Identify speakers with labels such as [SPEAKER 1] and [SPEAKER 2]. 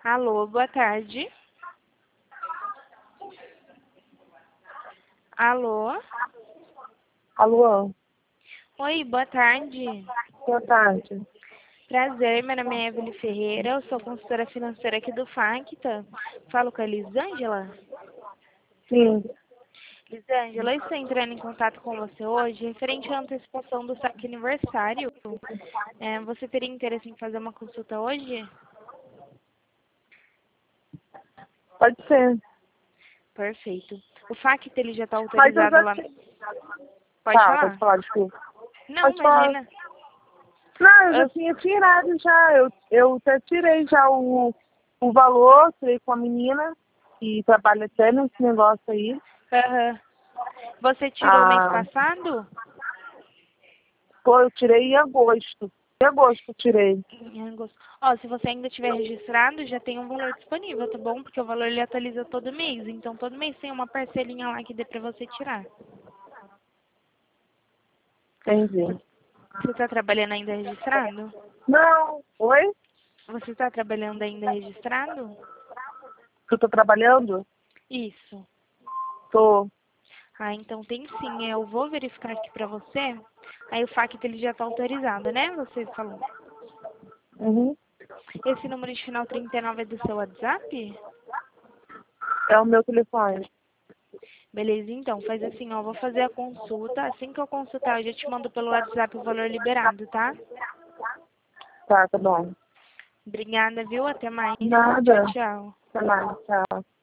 [SPEAKER 1] Alô, boa tarde. Alô?
[SPEAKER 2] Alô,
[SPEAKER 1] Oi, boa tarde.
[SPEAKER 2] boa tarde.
[SPEAKER 1] Prazer, meu nome é Evelyn Ferreira, eu sou consultora financeira aqui do Facta. Falo com a Elisângela.
[SPEAKER 2] Sim,
[SPEAKER 1] Elisângela, eu estou entrando em contato com você hoje referente à antecipação do saque aniversário. Você teria interesse em fazer uma consulta hoje?
[SPEAKER 2] pode ser.
[SPEAKER 1] Perfeito. O Facta ele já está
[SPEAKER 2] Mas eu
[SPEAKER 1] autorizado
[SPEAKER 2] já
[SPEAKER 1] lá.
[SPEAKER 2] tive.
[SPEAKER 1] Pode
[SPEAKER 2] Tá, pode
[SPEAKER 1] falar?
[SPEAKER 2] falar, desculpa.
[SPEAKER 1] Não,
[SPEAKER 2] Pode falar.
[SPEAKER 1] imagina.
[SPEAKER 2] Não, eu já
[SPEAKER 1] Eu-
[SPEAKER 2] tinha tirado já. Eu até tirei já o valor, tirei com a menina que trabalha até nesse negócio aí.
[SPEAKER 1] Aham. Você tirou mês
[SPEAKER 2] Ah,
[SPEAKER 1] passado?
[SPEAKER 2] pô, eu tirei em agosto. Em agosto eu tirei.
[SPEAKER 1] Em agosto. Ó, se você ainda tiver registrado, já tem um valor disponível, tá bom? Porque o valor ele atualiza todo mês. Então, todo mês tem uma parcelinha lá que dê pra você tirar.
[SPEAKER 2] Entendi.
[SPEAKER 1] Você tá trabalhando ainda registrado?
[SPEAKER 2] Não, oi?
[SPEAKER 1] Você tá trabalhando ainda registrado?
[SPEAKER 2] Que eu tô trabalhando?
[SPEAKER 1] Isso.
[SPEAKER 2] Tô.
[SPEAKER 1] Ah, então tem sim. Eu vou verificar aqui pra você. Aí o FAQ ele já tá autorizado, né? Você falou.
[SPEAKER 2] Uhum.
[SPEAKER 1] Esse número de final 39 é do seu WhatsApp?
[SPEAKER 2] É o meu telefone.
[SPEAKER 1] Beleza, então, faz assim, ó, vou fazer a consulta. Assim que eu consultar, eu já te mando pelo WhatsApp o valor liberado, tá?
[SPEAKER 2] Tá bom.
[SPEAKER 1] Obrigada, viu? Até mais. Tchau,
[SPEAKER 2] Nada.
[SPEAKER 1] tchau.
[SPEAKER 2] Até mais. Tchau.